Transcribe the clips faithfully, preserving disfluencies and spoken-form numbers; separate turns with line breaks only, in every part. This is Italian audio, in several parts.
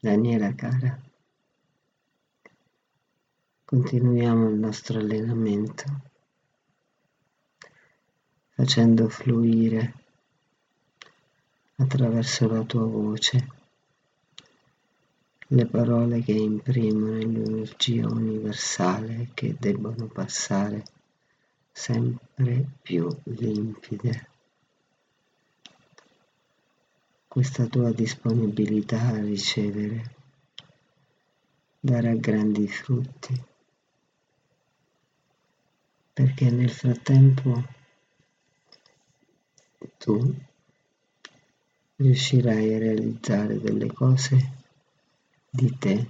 Daniela cara, continuiamo il nostro allenamento facendo fluire attraverso la tua voce le parole che imprimono l'energia universale che debbono passare sempre più limpide. Questa tua disponibilità a ricevere darà grandi frutti, perché nel frattempo tu riuscirai a realizzare delle cose di te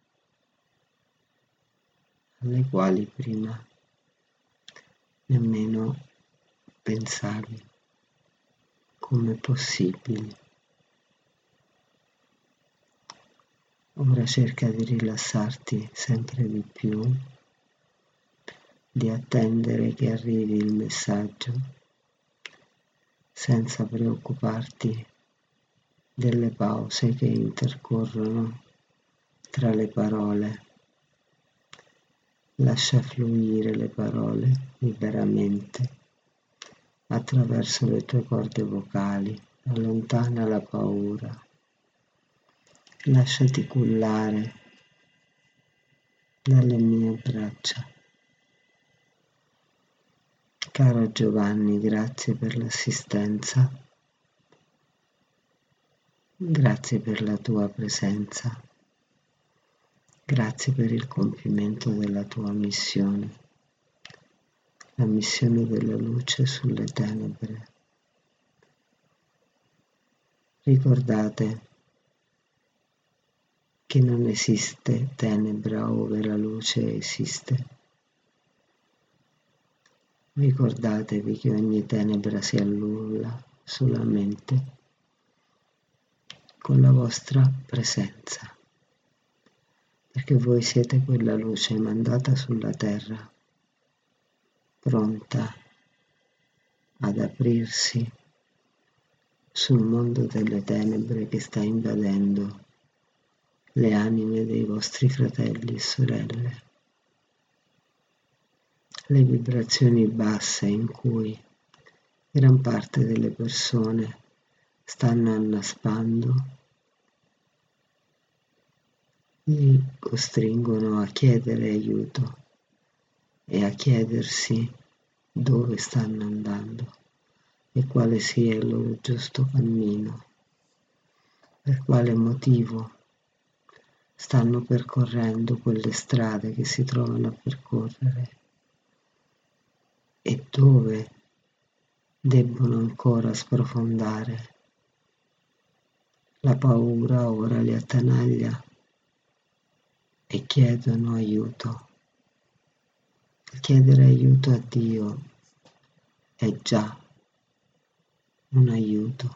alle quali prima nemmeno pensavi come possibili. Ora cerca di rilassarti sempre di più, di attendere che arrivi il messaggio senza preoccuparti delle pause che intercorrono tra le parole. Lascia fluire le parole liberamente attraverso le tue corde vocali, allontana la paura, lasciati cullare dalle mie braccia. Caro Giovanni, grazie per l'assistenza, grazie per la tua presenza, grazie per il compimento della tua missione, la missione della luce sulle tenebre. Ricordate che non esiste tenebra ove la luce esiste. Ricordatevi che ogni tenebra si annulla solamente con la vostra presenza, perché voi siete quella luce mandata sulla terra, pronta ad aprirsi sul mondo delle tenebre che sta invadendo le anime dei vostri fratelli e sorelle. Le vibrazioni basse in cui gran parte delle persone stanno annaspando li costringono a chiedere aiuto e a chiedersi dove stanno andando e quale sia il loro giusto cammino, per quale motivo stanno percorrendo quelle strade che si trovano a percorrere e dove debbono ancora sprofondare. La paura ora li attanaglia e chiedono aiuto. Chiedere aiuto a Dio è già un aiuto,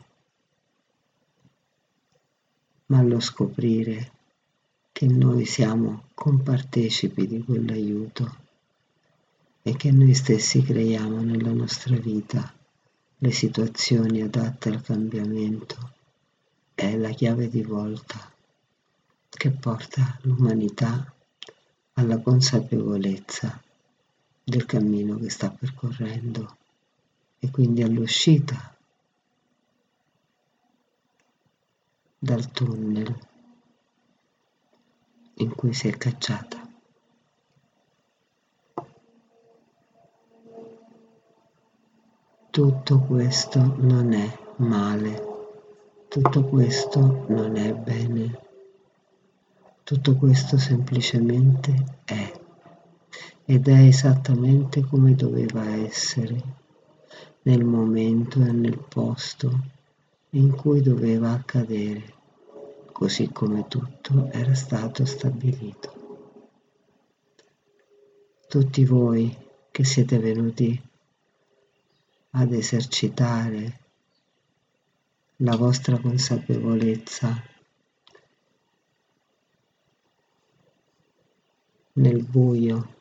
ma lo scoprire che noi siamo compartecipi di quell'aiuto e che noi stessi creiamo nella nostra vita le situazioni adatte al cambiamento è la chiave di volta che porta l'umanità alla consapevolezza del cammino che sta percorrendo e quindi all'uscita dal tunnel in cui si è cacciata. Tutto questo non è male, tutto questo non è bene, tutto questo semplicemente è, ed è esattamente come doveva essere, nel momento e nel posto in cui doveva accadere, così come tutto era stato stabilito. Tutti voi che siete venuti ad esercitare la vostra consapevolezza nel buio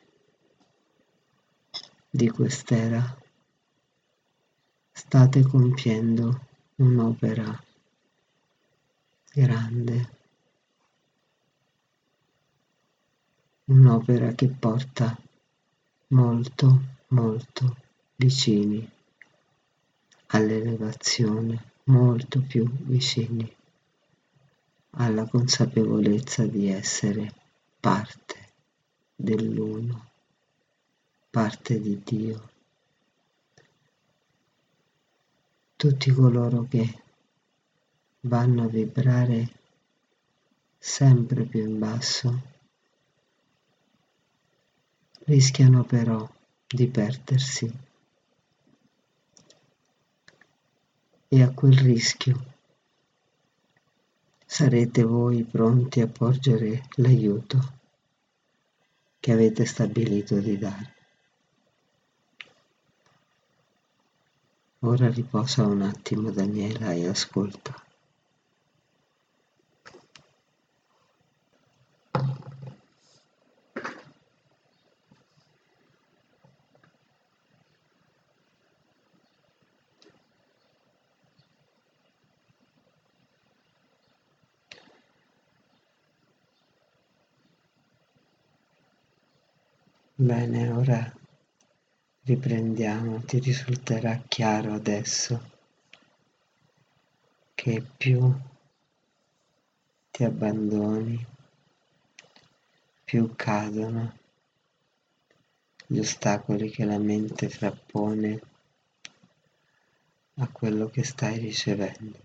di quest'era, state compiendo un'opera grande, un'opera che porta molto, molto vicini all'elevazione, molto più vicini alla consapevolezza di essere parte dell'uno, parte di Dio. Tutti coloro che vanno a vibrare sempre più in basso rischiano però di perdersi, e a quel rischio sarete voi pronti a porgere l'aiuto che avete stabilito di dare. Ora riposa un attimo, Daniela, e ascolta. Bene, ora riprendiamo. Ti risulterà chiaro adesso che più ti abbandoni, più cadono gli ostacoli che la mente frappone a quello che stai ricevendo.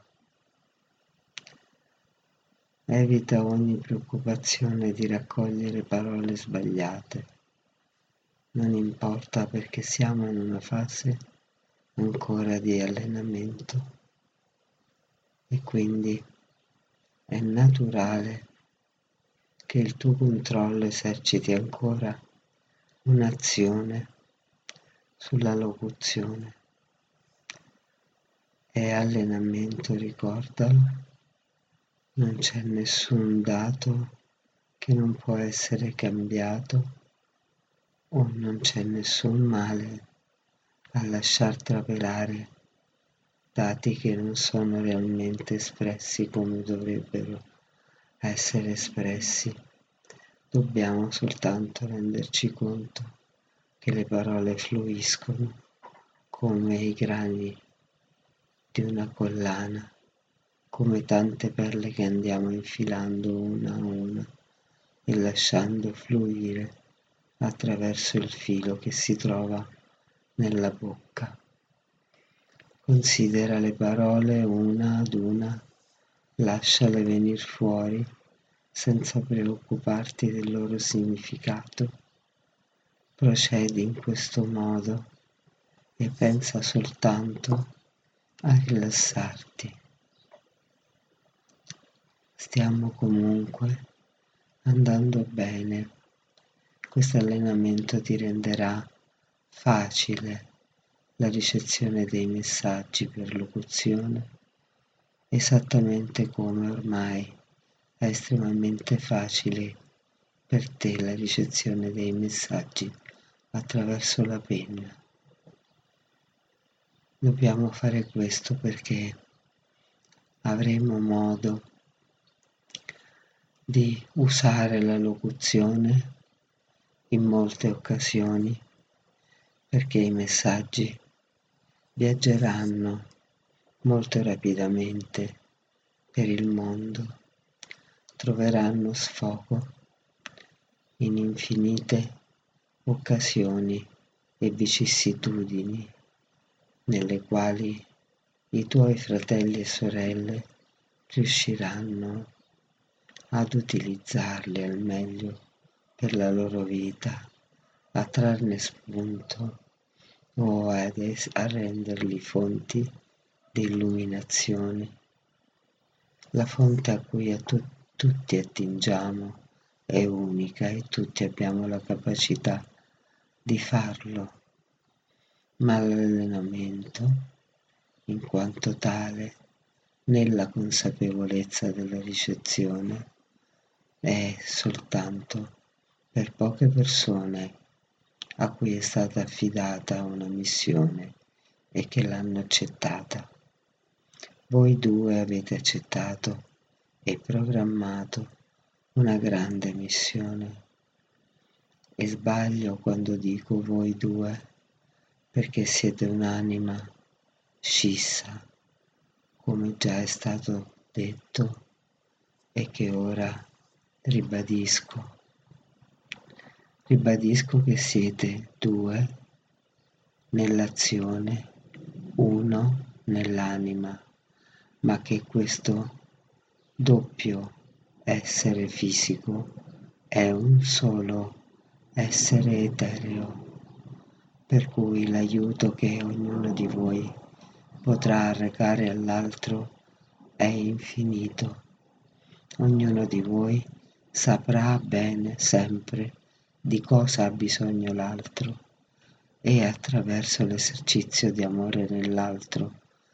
Evita ogni preoccupazione di raccogliere parole sbagliate. Non importa, perché siamo in una fase ancora di allenamento e quindi è naturale che il tuo controllo eserciti ancora un'azione sulla locuzione. È allenamento, ricordalo, non c'è nessun dato che non può essere cambiato, o non c'è nessun male a lasciar trapelare dati che non sono realmente espressi come dovrebbero essere espressi. Dobbiamo soltanto renderci conto che le parole fluiscono come i grani di una collana, come tante perle che andiamo infilando una a una e lasciando fluire attraverso il filo che si trova nella bocca. Considera le parole una ad una, lasciale venir fuori senza preoccuparti del loro significato. Procedi in questo modo e pensa soltanto a rilassarti. Stiamo comunque andando bene. Questo allenamento ti renderà facile la ricezione dei messaggi per locuzione, esattamente come ormai è estremamente facile per te la ricezione dei messaggi attraverso la penna. Dobbiamo fare questo perché avremo modo di usare la locuzione in molte occasioni, perché i messaggi viaggeranno molto rapidamente per il mondo, troveranno sfogo in infinite occasioni e vicissitudini nelle quali i tuoi fratelli e sorelle riusciranno ad utilizzarli al meglio per la loro vita, a trarne spunto o ad es- a renderli fonti di illuminazione. La fonte a cui a tu- tutti attingiamo è unica e tutti abbiamo la capacità di farlo, ma l'allenamento, in quanto tale, nella consapevolezza della ricezione, è soltanto per poche persone a cui è stata affidata una missione e che l'hanno accettata. Voi due avete accettato e programmato una grande missione. e sbaglio quando dico voi due, perché siete un'anima scissa, come già è stato detto e che ora ribadisco. Ribadisco che siete due nell'azione, uno nell'anima, ma che questo doppio essere fisico è un solo essere etereo, per cui l'aiuto che ognuno di voi potrà recare all'altro è infinito. Ognuno di voi saprà bene sempre di cosa ha bisogno l'altro e attraverso l'esercizio di amore nell'altro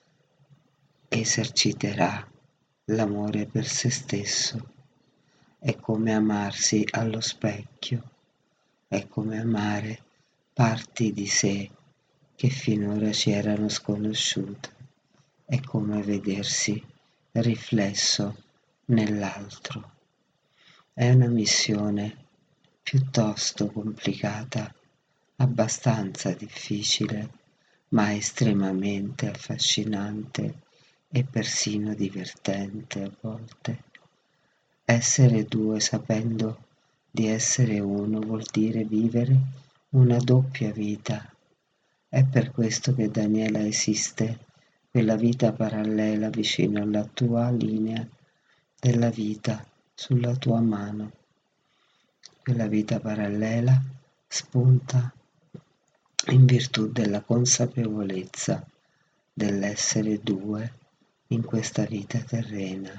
eserciterà l'amore per se stesso. È come amarsi allo specchio, è come amare parti di sé che finora ci erano sconosciute, è come vedersi riflesso nell'altro. È una missione piuttosto complicata, abbastanza difficile, ma estremamente affascinante e persino divertente a volte. Essere due sapendo di essere uno vuol dire vivere una doppia vita. È per questo che Daniela esiste, quella vita parallela vicino alla tua linea della vita sulla tua mano. Quella vita parallela spunta in virtù della consapevolezza dell'essere due in questa vita terrena.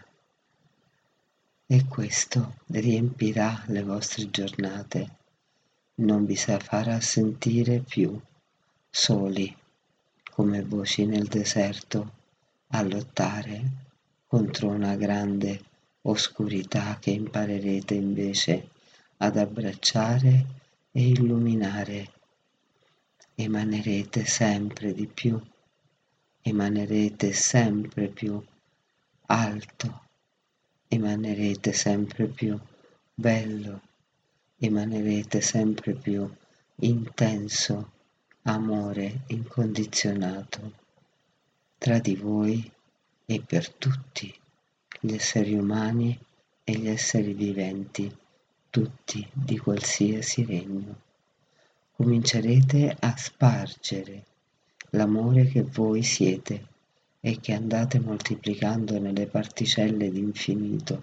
E questo riempirà le vostre giornate, non vi farà sentire più soli come voci nel deserto a lottare contro una grande oscurità che imparerete invece ad abbracciare e illuminare. Emanerete sempre di più, emanerete sempre più alto, emanerete sempre più bello, emanerete sempre più intenso amore incondizionato tra di voi e per tutti gli esseri umani e gli esseri viventi, tutti di qualsiasi regno. Comincerete a spargere l'amore che voi siete e che andate moltiplicando nelle particelle d'infinito,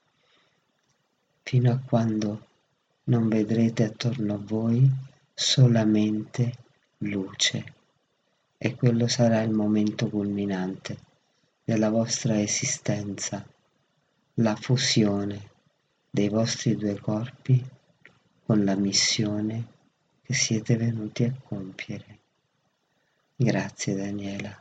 fino a quando non vedrete attorno a voi solamente luce. E quello sarà il momento culminante della vostra esistenza, la fusione dei vostri due corpi con la missione che siete venuti a compiere. Grazie Daniela.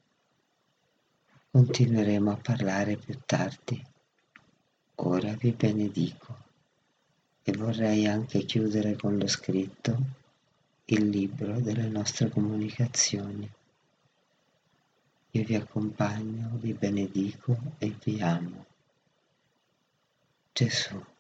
Continueremo a parlare più tardi. Ora vi benedico e vorrei anche chiudere con lo scritto il libro delle nostre comunicazioni. Io vi accompagno, vi benedico e vi amo. Gesù.